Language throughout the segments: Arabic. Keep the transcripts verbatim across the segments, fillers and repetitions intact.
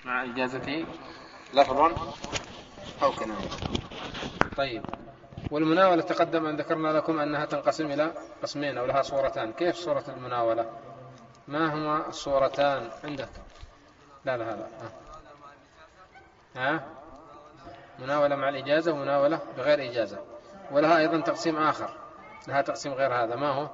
مع إجازته لفظا أو كناية. طيب، والمناولة تقدم أن ذكرنا لكم أنها تنقسم إلى قسمين أو لها صورتان. كيف صورة المناولة؟ ما هما الصورتان عندك؟ لا لا لا ها, ها؟ مناولة مع الإجازة ومناولة بغير إجازة، ولها أيضا تقسيم آخر، لها تقسيم غير هذا. ما هو؟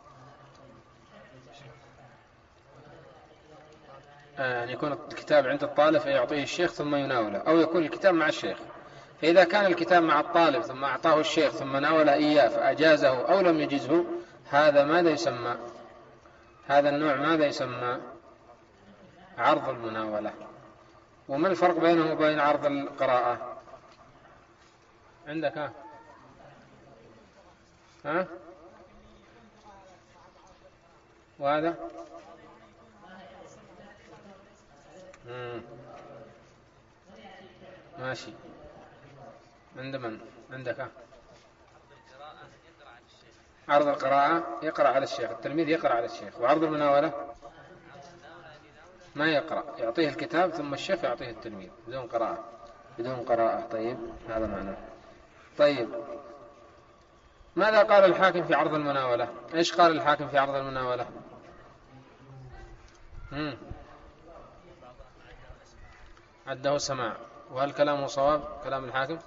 أن يكون الكتاب عند الطالب فيعطيه الشيخ ثم يناوله، أو يكون الكتاب مع الشيخ. فإذا كان الكتاب مع الطالب ثم أعطاه الشيخ ثم ناول إياه فأجازه أو لم يجزه، هذا ماذا يسمى؟ هذا النوع ماذا يسمى؟ عرض المناولة. وما الفرق بينه وبين عرض القراءة عندك؟ ها ها وهذا مم. ماشي. عند من عندك؟ ها؟ عرض القراءة يقرأ على الشيخ، التلميذ يقرأ على الشيخ. وعرض المناولة ما يقرأ، يعطيه الكتاب ثم الشيخ يعطيه التلميذ بدون قراءة بدون قراءة. طيب، هذا معناه. طيب، ماذا قال الحاكم في عرض المناولة؟ إيش قال الحاكم في عرض المناولة؟ مم. عده سماع. وهل كلامه صواب كلام الحاكم؟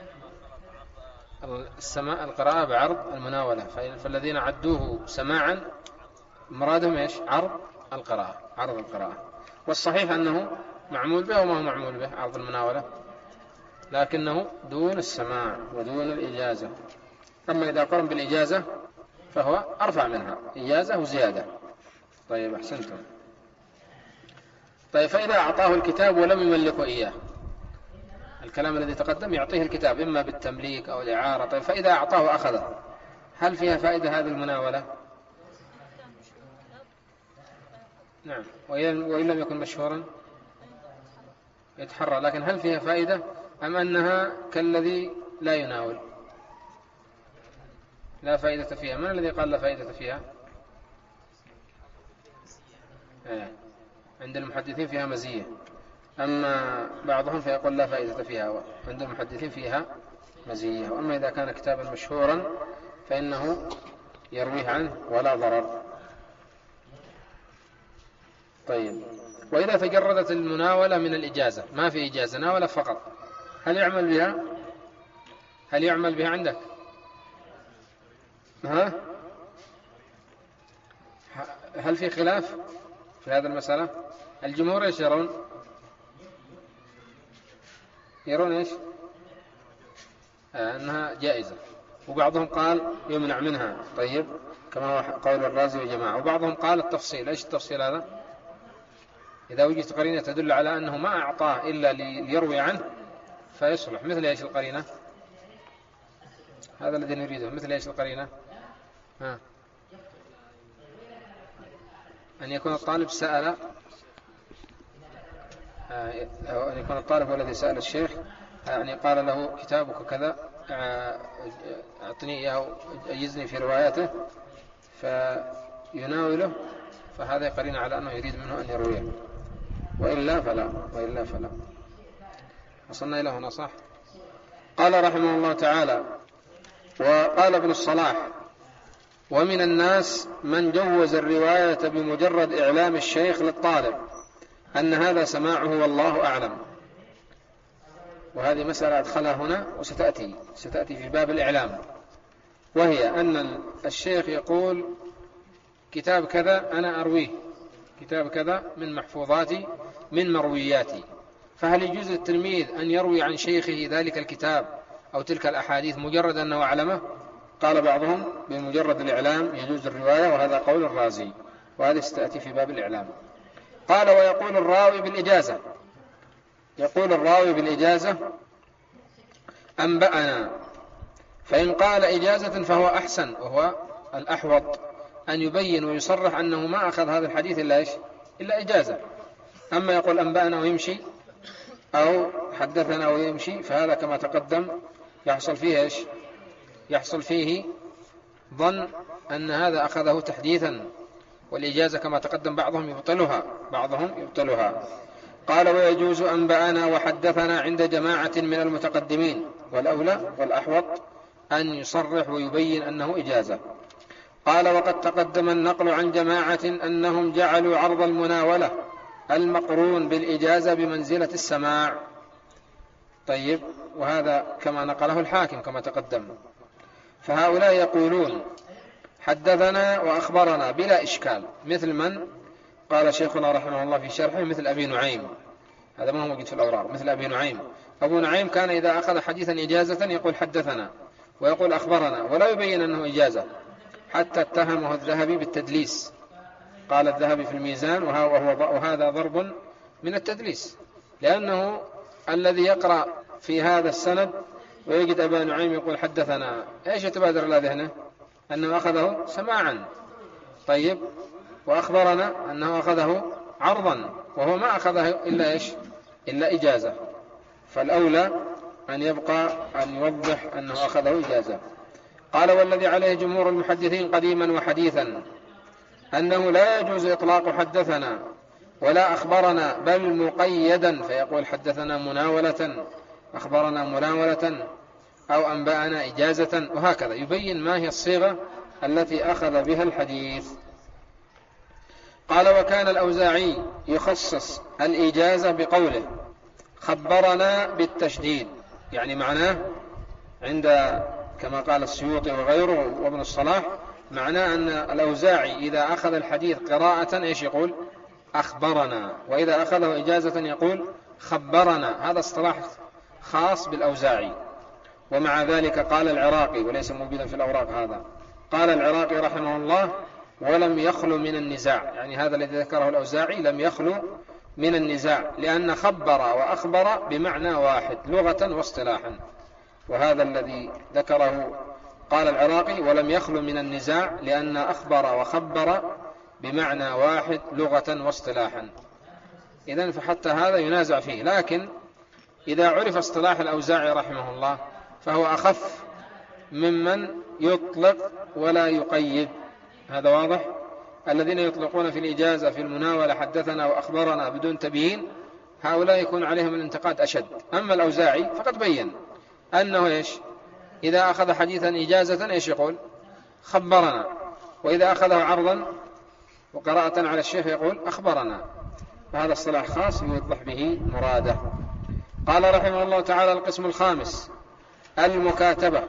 السماع القراءة بعرض المناولة، فالذين عدوه سماعا مرادهم إيش؟ عرض القراءة عرض القراءة. والصحيح أنه معمول به وما هو معمول به عرض المناولة، لكنه دون السماع ودون الإجازة. أما إذا قرن بالإجازة فهو أرفع منها، إجازة وزيادة. طيب، أحسنتم. طيب، فإذا أعطاه الكتاب ولم يملكه إياه، الكلام الذي تقدم يعطيه الكتاب إما بالتمليك أو الإعارة. طيب، فإذا أعطاه أخذه، هل فيها فائدة هذه المناولة؟ نعم. وإن لم يكن مشهورا يتحرى. لكن هل فيها فائدة أم أنها كالذي لا يناول؟ لا فائدة فيها. من الذي قال لا فائدة فيها؟ آه. عند المحدثين فيها مزية، أما بعضهم فيقول لا فائدة فيها. عند المحدثين فيها مزية. وأما إذا كان كتابا مشهورا فإنه يرويه عنه ولا ضرر. طيب، وإذا تجردت المناولة من الإجازة، ما في إجازة، ناولة فقط، هل يعمل بها؟ هل يعمل بها عندك؟ ها؟ هل في خلاف في هذا المسألة؟ الجمهور ايش يرون؟ يرون ايش؟ آه أنها جائزة، وبعضهم قال يمنع منها. طيب، كما هو قول الرازي وجماعة. وبعضهم قال التفصيل. ايش التفصيل هذا؟ إذا وجدت قرينة تدل على أنه ما أعطاه إلا ليروي عنه فيصلح. مثل ايش القرينة؟ هذا الذي نريده. مثل ايش القرينة؟ ها؟ أن يكون الطالب سأل أو أن يكون الطالب هو الذي سأل الشيخ، يعني قال له كتابك كذا أعطني إياه أجزني في رواياته، فيناوله، فهذا يقرين على أنه يريد منه أن يرويه. وإلا فلا وإلا فلا وصلنا إلى هنا صح؟ قال رحمه الله تعالى: وقال ابن الصلاح: ومن الناس من جوز الرواية بمجرد إعلام الشيخ للطالب أن هذا سماعه والله أعلم. وهذه مسألة أدخلها هنا وستأتي ستأتي في باب الإعلام، وهي أن الشيخ يقول كتاب كذا أنا أرويه، كتاب كذا من محفوظاتي من مروياتي، فهل يجوز للتلميذ أن يروي عن شيخه ذلك الكتاب أو تلك الأحاديث مجرد أنه أعلمه؟ قال بعضهم بمجرد الإعلام يجوز الرواية، وهذا قول الرازي، وهذا ستأتي في باب الإعلام. قال: ويقول الراوي بالإجازة يقول الراوي بالإجازة أنبأنا، فإن قال إجازة فهو أحسن، وهو الأحوط أن يبين ويصرح أنه ما أخذ هذا الحديث إلا إيش؟ إلا إجازة. أما يقول أنبأنا ويمشي أو حدثنا ويمشي، فهذا كما تقدم يحصل فيه إيش؟ يحصل فيه ظن أن هذا أخذه تحديثا، والإجازة كما تقدم بعضهم يبطلها بعضهم يبطلها قال ويجوز أنبأنا وحدثنا عند جماعة من المتقدمين، والأولى والأحوط أن يصرح ويبين أنه إجازة. قال وقد تقدم النقل عن جماعة أنهم جعلوا عرض المناولة المقرون بالإجازة بمنزلة السماع. طيب، وهذا كما نقله الحاكم كما تقدم. فهؤلاء يقولون حدثنا وأخبرنا بلا إشكال، مثل من قال شيخنا رحمه الله في شرحه، مثل أبي نعيم، هذا ما هو موجود في الأوراق، مثل أبي نعيم. أبو نعيم كان إذا أخذ حديثا إجازة يقول حدثنا ويقول أخبرنا ولا يبين أنه إجازة، حتى اتهمه الذهبي بالتدليس. قال الذهبي في الميزان وهذا ضرب من التدليس، لأنه الذي يقرأ في هذا السند ويجد أبا نعيم يقول حدثنا، إيش يتبادر إلى ذهنه؟ أنه أخذه سماعا. طيب، وأخبرنا أنه أخذه عرضا، وهو ما أخذه إلا إيش؟ إلا إجازة. فالأولى أن يبقى أن يوضح أنه أخذه إجازة. قال والذي عليه جمهور المحدثين قديما وحديثا أنه لا يجوز إطلاق حدثنا ولا أخبرنا، بل مقيدا، فيقول حدثنا مناولة، أخبرنا مناولة، أو أنبأنا إجازة، وهكذا يبين ما هي الصيغة التي أخذ بها الحديث. قال وكان الأوزاعي يخصص الإجازة بقوله خبرنا بالتشديد، يعني معناه عند كما قال السيوطي وغيره وابن الصلاح، معناه أن الأوزاعي إذا أخذ الحديث قراءة إيش يقول؟ أخبرنا، وإذا أخذه إجازة يقول خبرنا. هذا اصطلاح خاص بالأوزاعي. ومع ذلك قال العراقي، وليس موجودا في الأوراق هذا، قال العراقي رحمه الله ولم يخلو من النزاع، يعني هذا الذي ذكره الأوزاعي لم يخلو من النزاع، لأن خبر وأخبر بمعنى واحد لغة واصطلاحا. وهذا الذي ذكره قال العراقي ولم يخلو من النزاع، لأن أخبر وخبر بمعنى واحد لغة واصطلاحا. إذن فحتى هذا ينازع فيه، لكن إذا عرف اصطلاح الأوزاعي رحمه الله فهو أخف ممن يطلق ولا يقيد. هذا واضح. الذين يطلقون في الإجازة في المناولة حدثنا وأخبرنا بدون تبيين، هؤلاء يكون عليهم الانتقاد أشد. أما الأوزاعي فقد بين أنه إيش؟ إذا أخذ حديثا إجازة إيش يقول؟ خبرنا، وإذا أخذه عرضا وقراءة على الشيخ يقول أخبرنا. فهذا الصلاح خاص يوضح به مراده. قال رحمه الله تعالى القسم الخامس المكاتبة.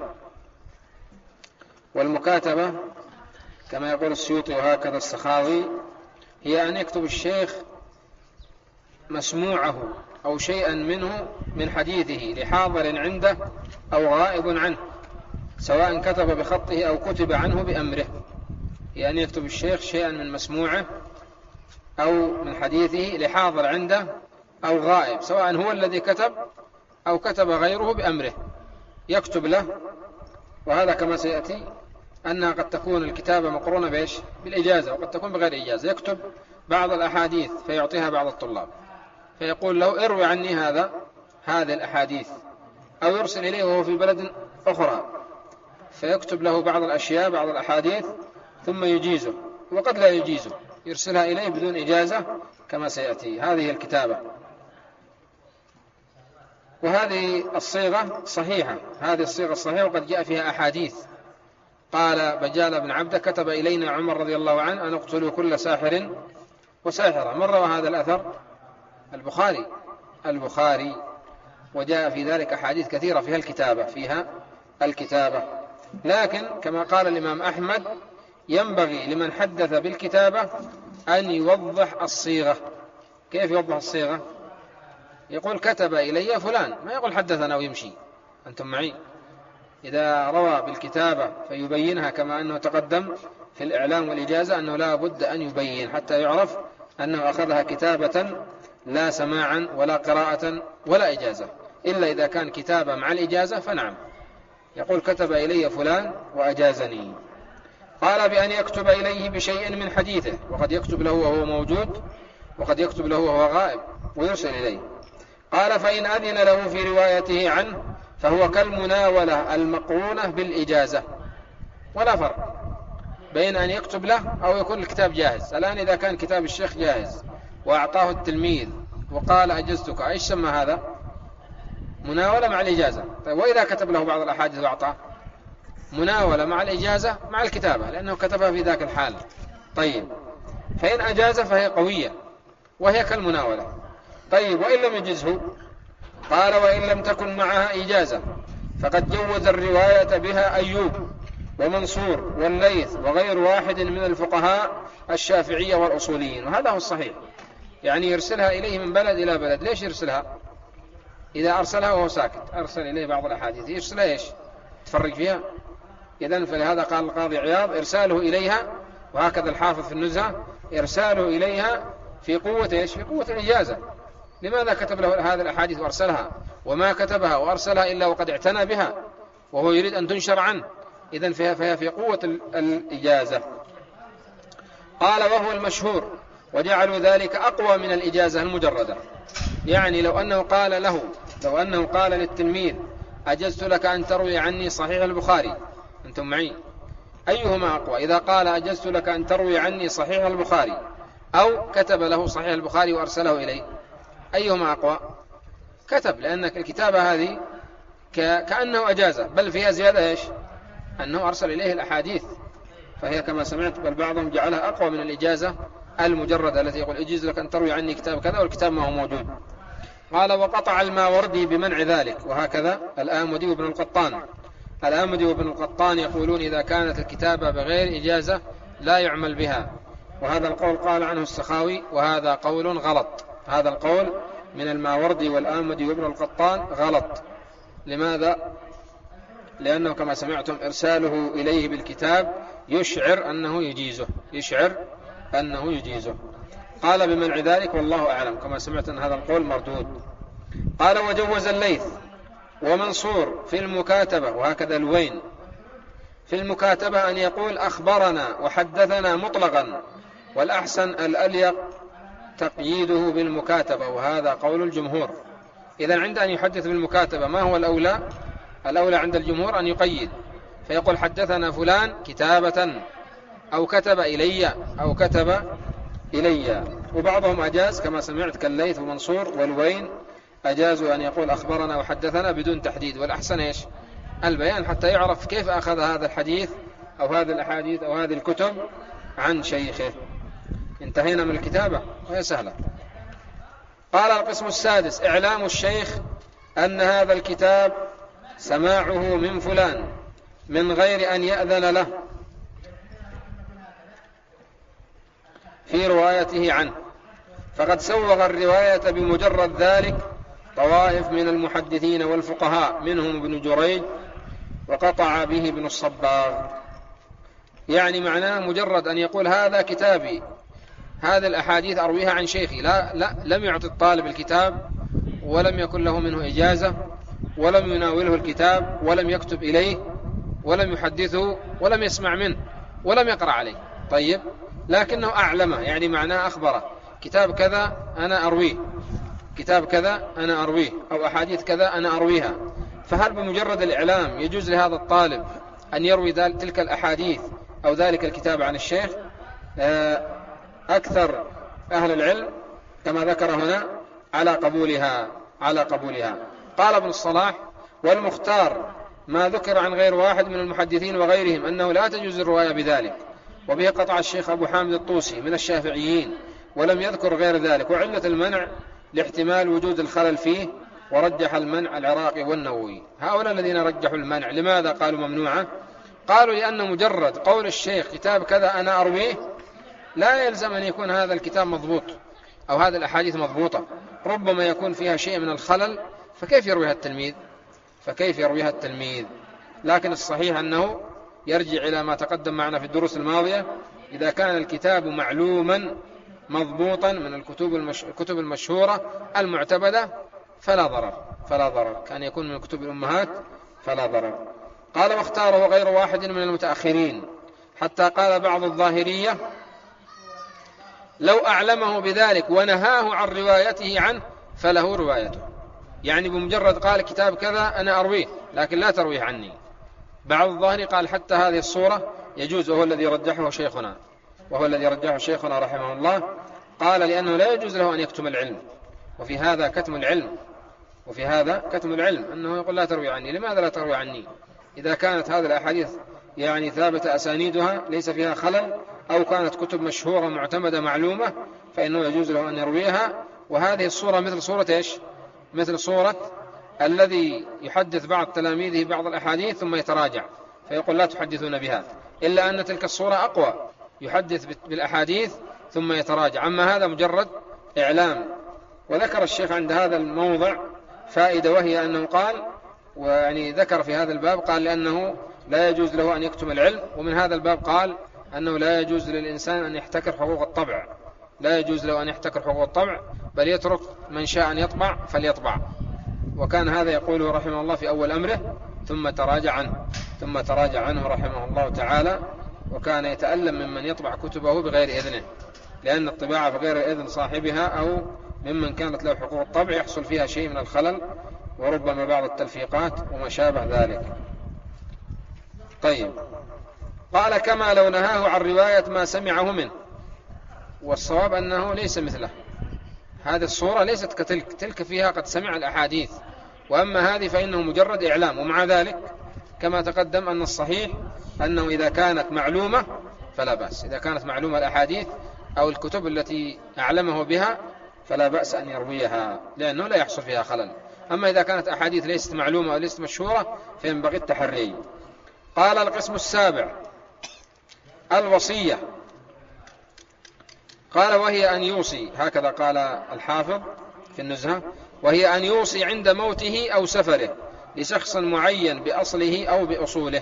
والمكاتبة كما يقول السيوطي وهكذا السخاوي هي أن يكتب الشيخ مسموعه أو شيئا منه من حديثه لحاضر عنده أو غائب عنه، سواء كتب بخطه أو كتب عنه بأمره. يعني يكتب الشيخ شيئا من مسموعه أو من حديثه لحاضر عنده أو غائب، سواء هو الذي كتب أو كتب غيره بأمره، يكتب له. وهذا كما سيأتي أنها قد تكون الكتابة مقرونة بإيش؟ بالإجازة، وقد تكون بغير إجازة. يكتب بعض الأحاديث فيعطيها بعض الطلاب، فيقول له اروي عني هذا هذه الأحاديث، أو يرسل إليه وهو في بلد أخرى فيكتب له بعض الأشياء بعض الأحاديث ثم يجيزه، وقد لا يجيزه، يرسلها إليه بدون إجازة كما سيأتي. هذه الكتابة، وهذه الصيغة صحيحة، هذه الصيغة الصحيحة، وقد جاء فيها أحاديث. قال بجال بن عبده كتب إلينا عمر رضي الله عنه أن اقتلوا كل ساحر وساحرة. من روى هذا الأثر؟ البخاري البخاري وجاء في ذلك أحاديث كثيرة فيها الكتابة فيها الكتابة. لكن كما قال الإمام أحمد ينبغي لمن حدث بالكتابة أن يوضح الصيغة. كيف يوضح الصيغة؟ يقول كتب إلي فلان، ما يقول حدثنا ويمشي. أنتم معي؟ إذا روى بالكتابة فيبينها كما أنه تقدم في الإعلام والإجازة أنه لا بد أن يبين حتى يعرف أنه أخذها كتابة لا سماعا ولا قراءة ولا إجازة. إلا إذا كان كتابة مع الإجازة فنعم، يقول كتب إلي فلان وأجازني. قال بأن يكتب إليه بشيء من حديثه، وقد يكتب له وهو موجود وقد يكتب له وهو غائب ويرسل إليه. قال فإن أذن له في روايته عنه فهو كالمناولة المقرونة بالإجازة، ولا فرق بين أن يكتب له أو يكون الكتاب جاهز. الآن إذا كان كتاب الشيخ جاهز وأعطاه التلميذ وقال أجزتك، إيش سمى هذا؟ مناولة مع الإجازة. طيب وإذا كتب له بعض الأحاديث وأعطاه؟ مناولة مع الإجازة مع الكتابة، لأنه كتبها في ذاك الحال. طيب فإن أجاز فهي قوية وهي كالمناولة. طيب وإن لم يجزه؟ قال وإن لم تكن معها إجازة فقد جوز الرواية بها أيوب ومنصور والليث وغير واحد من الفقهاء الشافعية والأصوليين، وهذا هو الصحيح. يعني يرسلها إليه من بلد إلى بلد. ليش يرسلها؟ إذا أرسلها وهو ساكت، أرسل إليه بعض الأحاديث، يرسلها إيش؟ تفرق فيها. إذن فلهذا قال القاضي عياض إرساله إليها، وهكذا الحافظ في النزهة إرساله إليها في قوة إيش؟ في قوة الإجازة. لماذا كتب له هذه الأحاديث وأرسلها؟ وما كتبها وأرسلها إلا وقد اعتنى بها وهو يريد أن تنشر عنه. إذن فهي في قوة الإجازة. قال وهو المشهور، وجعلوا ذلك أقوى من الإجازة المجردة. يعني لو أنه قال له لو أنه قال للتلميذ أجزت لك أن تروي عني صحيح البخاري، أنتم معي؟ أيهما أقوى؟ إذا قال أجزت لك أن تروي عني صحيح البخاري أو كتب له صحيح البخاري وأرسله إليه، أيهما أقوى؟ كتب، لأن الكتابة هذه كأنه أجازة، بل فيها زيادة إيش؟ أنه أرسل إليه الأحاديث، فهي كما سمعت بل بعضهم جعلها أقوى من الإجازة المجردة التي يقول أجيز لك أن تروي عني كتاب كذا والكتاب ما هو موجود. قال وقطع الماوردي بمنع ذلك، وهكذا الآمدي وابن القطان. الآمدي وابن القطان يقولون إذا كانت الكتابة بغير إجازة لا يعمل بها، وهذا القول قال عنه السخاوي وهذا قول غلط. هذا القول من الماوردي والآمدي وابن القطان غلط. لماذا؟ لأنه كما سمعتم إرساله إليه بالكتاب يشعر أنه يجيزه يشعر أنه يجيزه. قال بمنع ذلك والله أعلم، كما سمعت أن هذا القول مردود. قال وجوز الليث ومنصور في المكاتبة، وهكذا الوين في المكاتبة أن يقول أخبرنا وحدثنا مطلقا، والأحسن الأليق تقييده بالمكاتبة، وهذا قول الجمهور. إذن عند أن يحدث بالمكاتبة ما هو الأولى؟ الأولى عند الجمهور أن يقيد، فيقول حدثنا فلان كتابة أو كتب إلي أو كتب إلي. وبعضهم أجاز كما سمعت كالليث ومنصور والوين أجازوا أن يقول أخبرنا وحدثنا بدون تحديد، والأحسن إيش؟ البيان حتى يعرف كيف أخذ هذا الحديث أو هذه الأحاديث أو هذه الكتب عن شيخه. انتهينا من الكتابة وهي سهلة. قال القسم السادس إعلام الشيخ أن هذا الكتاب سماعه من فلان من غير أن يأذن له في روايته عنه، فقد سوغ الرواية بمجرد ذلك طوائف من المحدثين والفقهاء منهم ابن جريج وقطع به ابن الصباغ. يعني معناه مجرد أن يقول هذا كتابي، هذه الأحاديث أرويها عن شيخي، لا, لا لم يعطي الطالب الكتاب ولم يكن له منه إجازة ولم يناوله الكتاب ولم يكتب إليه ولم يحدثه ولم يسمع منه ولم يقرأ عليه. طيب لكنه أعلمه، يعني معناه أخبره كتاب كذا أنا أرويه، كتاب كذا أنا أرويه، أو أحاديث كذا أنا أرويها. فهل بمجرد الإعلام يجوز لهذا الطالب أن يروي تلك الأحاديث أو ذلك الكتاب عن الشيخ؟ أكثر أهل العلم كما ذكر هنا على قبولها على قبولها. قال ابن الصلاح والمختار ما ذكر عن غير واحد من المحدثين وغيرهم أنه لا تجوز الرواية بذلك، وبه قطع الشيخ أبو حامد الطوسي من الشافعيين ولم يذكر غير ذلك. وعلة المنع لاحتمال وجود الخلل فيه، ورجح المنع العراقي والنووي. هؤلاء الذين رجحوا المنع لماذا قالوا ممنوعة؟ قالوا لأن مجرد قول الشيخ كتاب كذا أنا أرويه لا يلزم أن يكون هذا الكتاب مضبوط أو هذه الأحاديث مضبوطة، ربما يكون فيها شيء من الخلل، فكيف يرويها التلميذ فكيف يرويها التلميذ لكن الصحيح أنه يرجع إلى ما تقدم معنا في الدروس الماضية. إذا كان الكتاب معلوما مضبوطا من الكتب المش... الكتب المشهورة المعتمدة فلا ضرر فلا ضرر كان يكون من كتب الأمهات فلا ضرر. قال واختاره غير واحد من المتأخرين، حتى قال بعض الظاهرية لو أعلمه بذلك ونهاه عن روايته عنه فله روايته. يعني بمجرد قال كتاب كذا أنا أرويه لكن لا ترويه عني. بعض الظاهري قال حتى هذه الصورة يجوز، وهو الذي رجحه شيخنا وهو الذي رجحه شيخنا رحمه الله. قال لأنه لا يجوز له أن يكتم العلم وفي هذا كتم العلم وفي هذا كتم العلم أنه يقول لا تروي عني. لماذا لا تروي عني إذا كانت هذه الأحاديث يعني ثابتة أسانيدها ليس فيها خلل، أو كانت كتب مشهورة معتمدة معلومة، فإنه يجوز له أن يرويها. وهذه الصورة مثل صورة إيش؟ مثل صورة الذي يحدث بعض تلاميذه بعض الأحاديث ثم يتراجع فيقول لا تحدثون بها، إلا أن تلك الصورة أقوى، يحدث بالأحاديث ثم يتراجع. أما هذا مجرد إعلام. وذكر الشيخ عند هذا الموضع فائدة، وهي أنه قال، ويعني ذكر في هذا الباب قال لأنه لا يجوز له أن يكتم العلم، ومن هذا الباب قال أنه لا يجوز للإنسان أن يحتكر حقوق الطبع، لا يجوز له أن يحتكر حقوق الطبع، بل يترك من شاء أن يطبع فليطبع. وكان هذا يقوله رحمه الله في أول أمره، ثم تراجع عنه ثم تراجع عنه رحمه الله تعالى. وكان يتألم ممن يطبع كتبه بغير إذنه، لأن الطباعة بغير إذن صاحبها أو ممن كانت له حقوق الطبع يحصل فيها شيء من الخلل، وربما بعض التلفيقات وما شابه ذلك. طيب، قال كما لو نهاه عن رواية ما سمعه منه. والصواب أنه ليس مثله، هذه الصورة ليست كتلك، تلك فيها قد سمع الأحاديث، وأما هذه فإنه مجرد إعلام. ومع ذلك كما تقدم أن الصحيح أنه إذا كانت معلومة فلا بأس، إذا كانت معلومة الأحاديث أو الكتب التي أعلمه بها فلا بأس أن يرويها، لأنه لا يحصل فيها خلل. أما إذا كانت أحاديث ليست معلومة أو ليست مشهورة فينبغي التحري. قال القسم السابع الوصية. قال وهي أن يوصي، هكذا قال الحافظ في النزهة، وهي أن يوصي عند موته أو سفره لشخص معين بأصله أو بأصوله.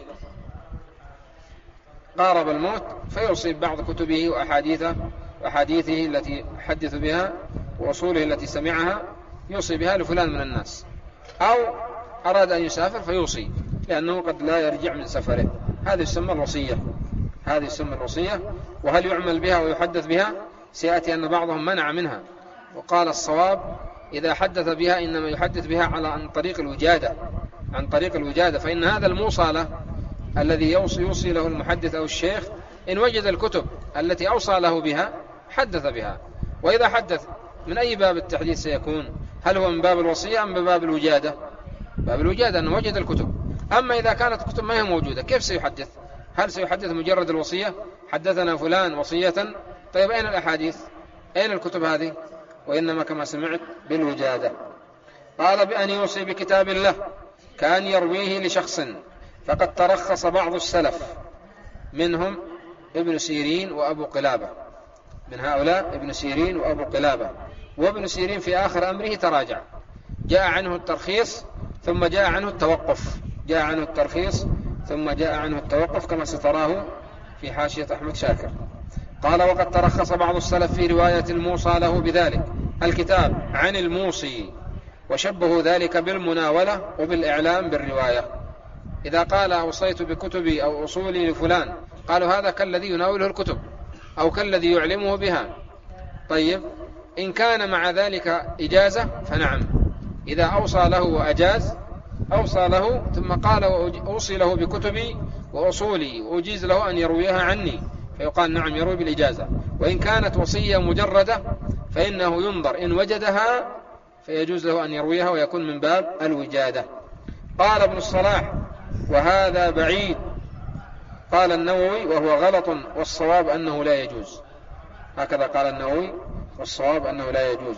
قارب الموت فيوصي بعض كتبه وأحاديثه وأحاديثه التي حدث بها وأصوله التي سمعها يوصي بها لفلان من الناس، أو أراد أن يسافر فيوصي لأنه قد لا يرجع من سفره. هذه يسمى الوصية، هذه يسمى الوصية. وهل يعمل بها ويحدث بها؟ سيأتي أن بعضهم منع منها، وقال الصواب إذا حدث بها إنما يحدث بها على عن طريق الوجادة، عن طريق الوجادة، فإن هذا الموصى له الذي يوصي, يوصي له المحدث أو الشيخ إن وجد الكتب التي أوصى له بها حدث بها. وإذا حدث من أي باب التحديث سيكون؟ هل هو من باب الوصية أم بباب الوجادة؟ باب الوجادة أنه وجد الكتب. أما إذا كانت الكتب ما هي موجودة كيف سيحدث؟ هل سيحدث مجرد الوصية؟ حدثنا فلان وصية، طيب أين الأحاديث؟ أين الكتب هذه؟ وإنما كما سمعت بالوجادة. قال بأن يوصي بكتاب الله كأن يرويه لشخص، فقد ترخص بعض السلف منهم ابن سيرين وأبو قلابة، من هؤلاء ابن سيرين وأبو قلابة. وابن سيرين في آخر أمره تراجع، جاء عنه الترخيص ثم جاء عنه التوقف، جاء عنه الترخيص ثم جاء عنه التوقف كما ستراه في حاشية أحمد شاكر. قال وقد ترخص بعض السلف في رواية الموصى له بذلك الكتاب عن الموصي، وشبهوا ذلك بالمناولة وبالإعلام بالرواية. إذا قال أوصيت بكتبي أو أصولي لفلان قالوا هذا كالذي يناوله الكتب أو كالذي يعلمه بها. طيب إن كان مع ذلك إجازة فنعم، إذا أوصى له وأجاز، أوصى له ثم قال وأوصي له بكتبي وأصولي وأجيز له أن يرويها عني فيقال نعم يروي بالإجازة. وإن كانت وصية مجردة فإنه ينظر إن وجدها فيجوز له أن يرويها ويكون من باب الوجادة. قال ابن الصلاح وهذا بعيد. قال النووي وهو غلط والصواب أنه لا يجوز، هكذا قال النووي والصواب أنه لا يجوز.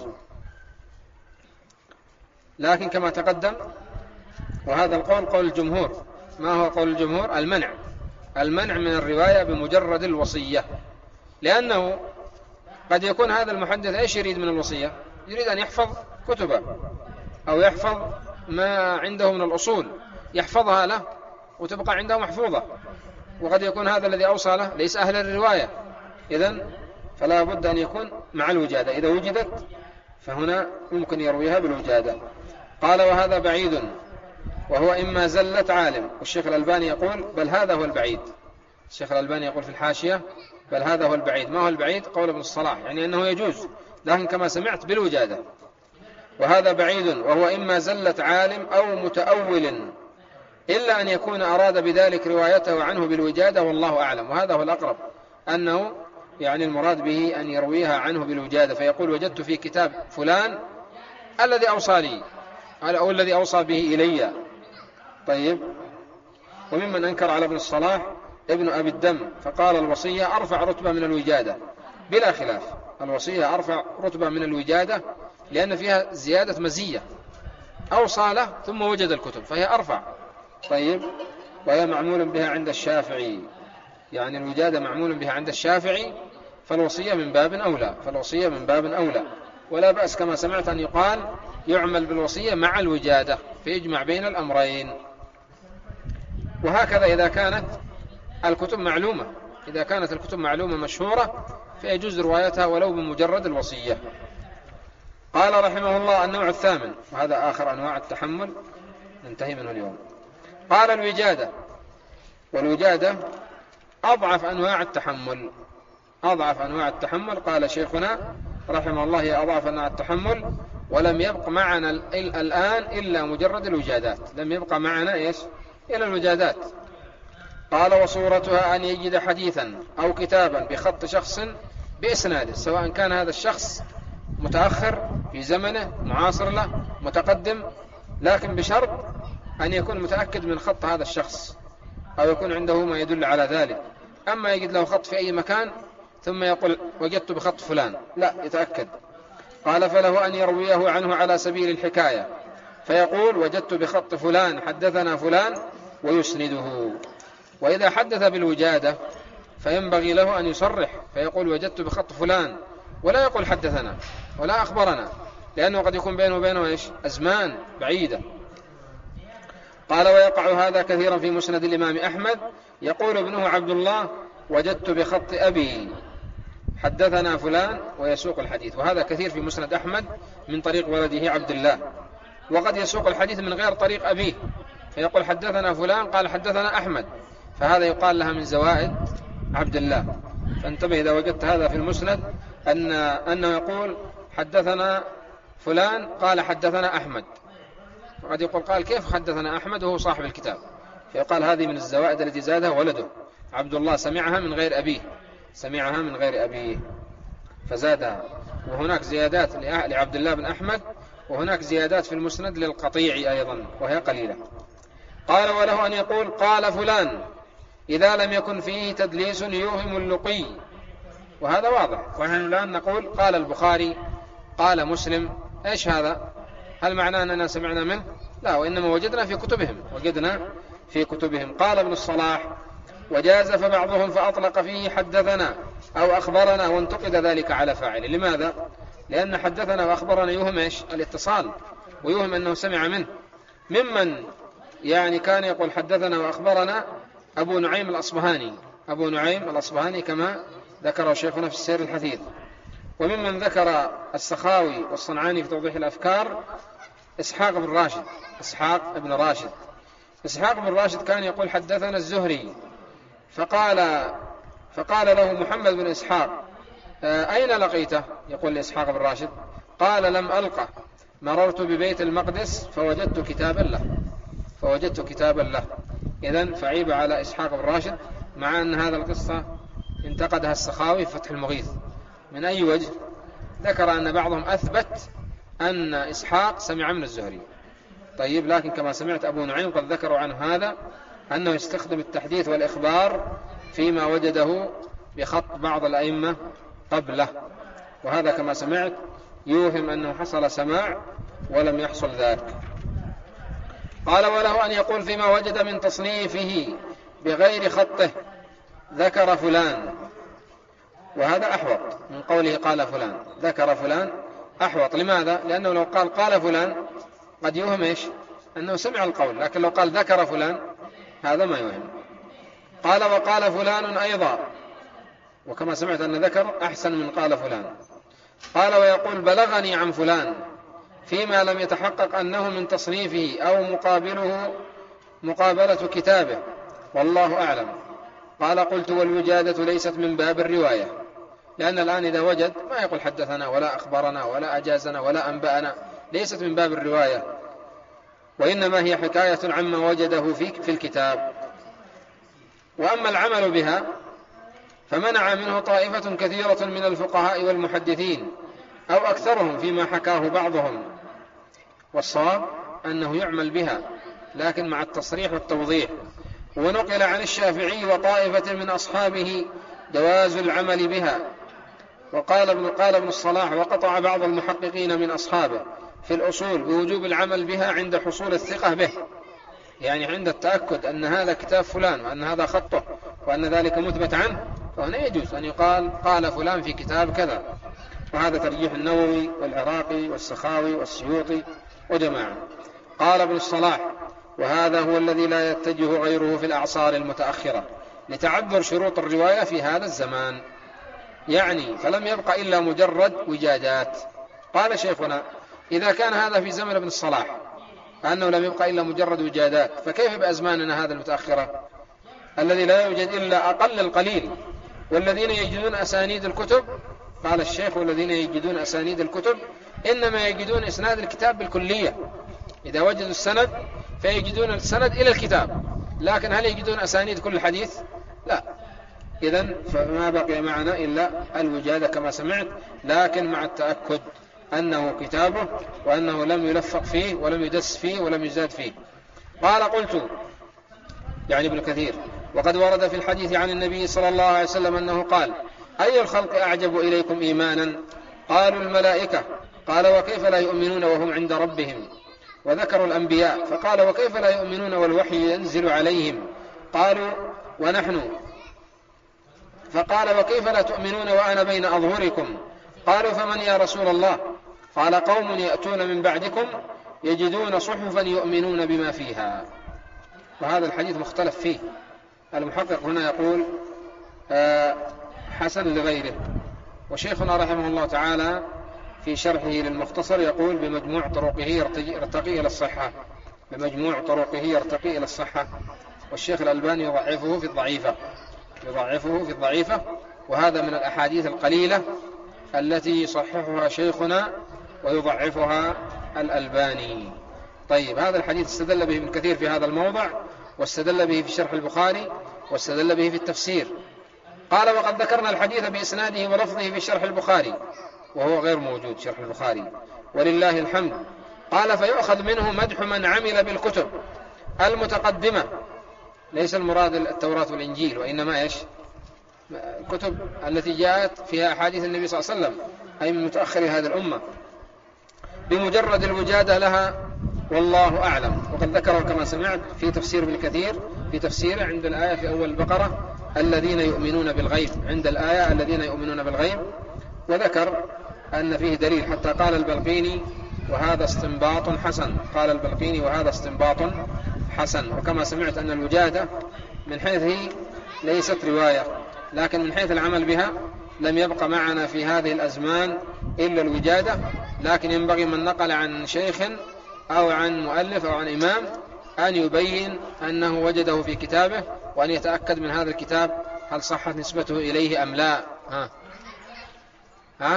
لكن كما تقدم وهذا القول قول الجمهور. ما هو قول الجمهور؟ المنع، المنع من الرواية بمجرد الوصية، لأنه قد يكون هذا المحدث إيش يريد من الوصية؟ يريد أن يحفظ كتبه أو يحفظ ما عنده من الأصول، يحفظها له وتبقى عنده محفوظة، وقد يكون هذا الذي أوصى له ليس أهل الرواية، إذن فلا بد أن يكون مع الوجادة، إذا وجدت فهنا ممكن يرويها بالوجادة. قال وهذا بعيد وهو إما زلة عالم. والشيخ الألباني يقول بل هذا هو البعيد، الشيخ الألباني يقول في الحاشية بل هذا هو البعيد. ما هو البعيد؟ قول ابن الصلاح، يعني أنه يجوز لكن كما سمعت بالوجادة. وهذا بعيد وهو إما زلة عالم أو متأول، إلا أن يكون أراد بذلك روايته عنه بالوجادة والله أعلم. وهذا هو الأقرب، أنه يعني المراد به أن يرويها عنه بالوجادة، فيقول وجدت في كتاب فلان الذي أوصى لي أو الذي أوصى به إلي. طيب. وممن أنكر على ابن الصلاح ابن أبي الدم فقال الوصية أرفع رتبة من الوجادة بلا خلاف. الوصية أرفع رتبة من الوجادة لأن فيها زيادة مزية، أوصى له ثم وجد الكتب فهي أرفع. طيب. وهي معمول بها عند الشافعي، يعني الوجادة معمول بها عند الشافعي، فالوصية من باب أولى فالوصية من باب أولى ولا بأس كما سمعت أن يقال يعمل بالوصية مع الوجادة فيجمع بين الأمرين. وهكذا إذا كانت الكتب معلومة إذا كانت الكتب معلومة مشهورة فيجوز روايتها ولو بمجرد الوصية. قال رحمه الله النوع الثامن، وهذا آخر أنواع التحمل ننتهي منه اليوم. قال الوجادة، والوجادة أضعف أنواع التحمل أضعف أنواع التحمل قال شيخنا رحمه الله هي أضعف أنواع التحمل، ولم يبق معنا الآن إلا مجرد الوجادات. لم يبق معنا إيش إلا الوجادات. قال وصورتها أن يجد حديثا أو كتابا بخط شخص بإسناده، سواء كان هذا الشخص متأخر في زمنه معاصر له متقدم، لكن بشرط أن يكون متأكد من خط هذا الشخص أو يكون عنده ما يدل على ذلك. أما يجد له خط في أي مكان ثم يقول وجدت بخط فلان، لا، يتأكد. قال فله أن يرويه عنه على سبيل الحكاية فيقول وجدت بخط فلان حدثنا فلان ويسنده. وإذا حدث بالوجادة فينبغي له أن يصرح فيقول وجدت بخط فلان، ولا يقول حدثنا ولا أخبرنا، لأنه قد يكون بينه وبينه إيش أزمان بعيدة. قال ويقع هذا كثيرا في مسند الإمام أحمد، يقول ابنه عبد الله وجدت بخط أبي حدثنا فلان ويسوق الحديث. وهذا كثير في مسند أحمد من طريق ولده عبد الله. وقد يسوق الحديث من غير طريق أبيه فيقول حدثنا فلان قال حدثنا أحمد، فهذا يقال لها من زوائد عبد الله. فانتبه إذا وجدت هذا في المسند أن أنه يقول حدثنا فلان قال حدثنا أحمد، وقد يقول قال كيف حدثنا أحمد وهو صاحب الكتاب، فيقال هذه من الزوائد التي زادها ولده عبد الله، سمعها من غير أبيه سمعها من غير أبيه فزادها. وهناك زيادات لعبد الله بن أحمد، وهناك زيادات في المسند للقطيع أيضا وهي قليلة. قال وله أن يقول قال فلان إذا لم يكن فيه تدليس يوهم اللقي، وهذا واضح. ونحن الآن نقول قال البخاري قال مسلم، إيش هذا؟ هل معناه أننا سمعنا منه؟ لا، وإنما وجدنا في كتبهم وجدنا في كتبهم. قال ابن الصلاح وجاز فبعضهم فأطلق فيه حدثنا أو أخبرنا وانتقد ذلك على فاعله. لماذا؟ لأن حدثنا وأخبرنا يوهم إيش الاتصال، ويوهم أنه سمع منه. ممن يعني كان يقول حدثنا وأخبرنا أبو نعيم الأصبهاني أبو نعيم الأصبهاني كما ذكره شيخنا في السير الحثيث. وممن ذكر السخاوي والصنعاني في توضيح الأفكار إسحاق بن راشد إسحاق بن راشد إسحاق بن راشد كان يقول حدثنا الزهري، فقال فقال له محمد بن إسحاق أين لقيته؟ يقول لإسحاق بن راشد قال لم ألقه، مررت ببيت المقدس فوجدت كتابا له فوجدت كتابا له إذن فعيب على إسحاق بن راشد، مع أن هذا القصة انتقدها السخاوي في فتح المغيث. من أي وجه؟ ذكر أن بعضهم أثبت أن إسحاق سمع من الزهري. طيب، لكن كما سمعت أبو نعيم قد ذكروا عنه هذا أنه يستخدم التحديث والإخبار فيما وجده بخط بعض الأئمة قبله، وهذا كما سمعت يوهم أنه حصل سماع ولم يحصل ذلك. قال وله أن يقول فيما وجد من تصنيفه بغير خطه ذكر فلان، وهذا أحوط من قوله قال فلان ذكر فلان أحوط. لماذا؟ لأنه لو قال قال فلان قد يوهم إيش أنه سمع القول، لكن لو قال ذكر فلان هذا ما يوهم. قال وقال فلان أيضا، وكما سمعت أن ذكر أحسن من قال فلان. قال ويقول بلغني عن فلان فيما لم يتحقق أنه من تصنيفه أو مقابله مقابلة كتابه والله أعلم. قال قلت والوجادة ليست من باب الرواية، لأن الآن إذا وجد ما يقول حدثنا ولا أخبرنا ولا أجازنا ولا أنبأنا، ليست من باب الرواية، وإنما هي حكاية عما وجده فيك في الكتاب. وأما العمل بها فمنع منه طائفة كثيرة من الفقهاء والمحدثين أو أكثرهم فيما حكاه بعضهم والصواب أنه يعمل بها لكن مع التصريح والتوضيح. ونقل عن الشافعي وطائفة من أصحابه جواز العمل بها. وقال ابن, قال ابن الصلاح وقطع بعض المحققين من أصحابه في الأصول بوجوب العمل بها عند حصول الثقة به، يعني عند التأكد أن هذا كتاب فلان وأن هذا خطه وأن ذلك مثبت عنه، فهنا يجوز أن يقال قال فلان في كتاب كذا. وهذا ترجيح النووي والعراقي والسخاوي والسيوطي وجماعة. قال ابن الصلاح وهذا هو الذي لا يتجه غيره في الأعصار المتأخرة لتعذر شروط الرواية في هذا الزمان، يعني فلم يبق إلا مجرد وجادات. قال شيخنا إذا كان هذا في زمن ابن الصلاح أنه لم يبق إلا مجرد وجادات، فكيف بأزماننا هذا المتأخرة الذي لا يوجد إلا أقل القليل والذين يجدون أسانيد الكتب؟ قال الشيخ والذين يجدون أسانيد الكتب إنما يجدون إسناد الكتاب بالكلية، إذا وجدوا السند فيجدون السند إلى الكتاب، لكن هل يجدون أسانيد كل حديث؟ لا. إذن فما بقي معنا إلا الوجادة كما سمعت، لكن مع التأكد أنه كتابه وأنه لم يلفق فيه ولم يدس فيه ولم يزاد فيه. قال قلت يعني ابن كثير وقد ورد في الحديث عن النبي صلى الله عليه وسلم أنه قال أي الخلق أعجب إليكم إيمانا؟ قالوا الملائكة. قال وكيف لا يؤمنون وهم عند ربهم؟ وذكروا الأنبياء فقال وكيف لا يؤمنون والوحي ينزل عليهم؟ قالوا ونحن. فقال وكيف لا تؤمنون وأنا بين أظهركم؟ قالوا فمن يا رسول الله؟ قال قوم يأتون من بعدكم يجدون صحفا يؤمنون بما فيها. وهذا الحديث مختلف فيه، المحقق هنا يقول حسن لغيره، وشيخنا رحمه الله تعالى في شرحه للمختصر يقول بمجموع طرقه يرتقي إلى الصحة، بمجموع طرقه يرتقي إلى الصحة. والشيخ الألباني يضعفه في الضعيفة يضعفه في الضعيفة وهذا من الأحاديث القليلة التي يصححها شيخنا ويضعفها الألباني. طيب هذا الحديث استدل به ابن كثير في هذا الموضع، واستدل به في شرح البخاري، واستدل به في التفسير. قال وقد ذكرنا الحديث بإسناده ولفظه في شرح البخاري وهو غير موجود شرح البخاري ولله الحمد. قال فيؤخذ منه مدح من عمل بالكتب المتقدمة، ليس المراد التوراة والإنجيل وإنما إيش الكتب التي جاءت فيها أحاديث النبي صلى الله عليه وسلم أي من متأخر هذه الأمة بمجرد الوجادة لها، والله أعلم. وقد ذكره كما سمعت في تفسير ابن كثير في تفسيره عند الآية في أول البقرة الذين يؤمنون بالغيب، عند الآية الذين يؤمنون بالغيب، وذكر أن فيه دليل حتى قال البلقيني وهذا استنباط حسن، قال البلقيني وهذا استنباط حسن. وكما سمعت أن الوجادة من حيث هي ليست رواية، لكن من حيث العمل بها لم يبق معنا في هذه الأزمان إلا الوجادة، لكن ينبغي من نقل عن شيخ أو عن مؤلف أو عن إمام أن يبين أنه وجده في كتابه وأن يتأكد من هذا الكتاب هل صحت نسبته إليه أم لا. ها ها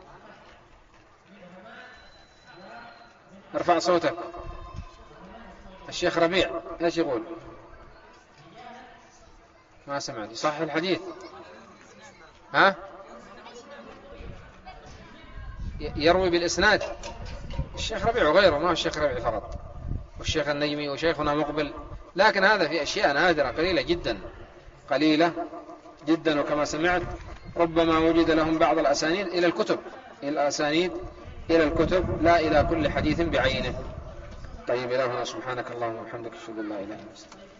ارفع صوتك. الشيخ ربيع ايش يقول؟ ما سمعت. صح الحديث؟ ها يروي بالإسناد الشيخ ربيع وغيره، ما هو الشيخ ربيع فقط، والشيخ النجمي وشيخنا مقبل، لكن هذا في أشياء نادرة قليلة جدا قليلة جدا. وكما سمعت ربما وجد لهم بعض الأسانيد إلى الكتب إلى الأسانيد إلى الكتب لا إلى كل حديث بعينه. طيب إلهنا سبحانك اللهم وبحمدك أشهد أن لا إله إلا أنت.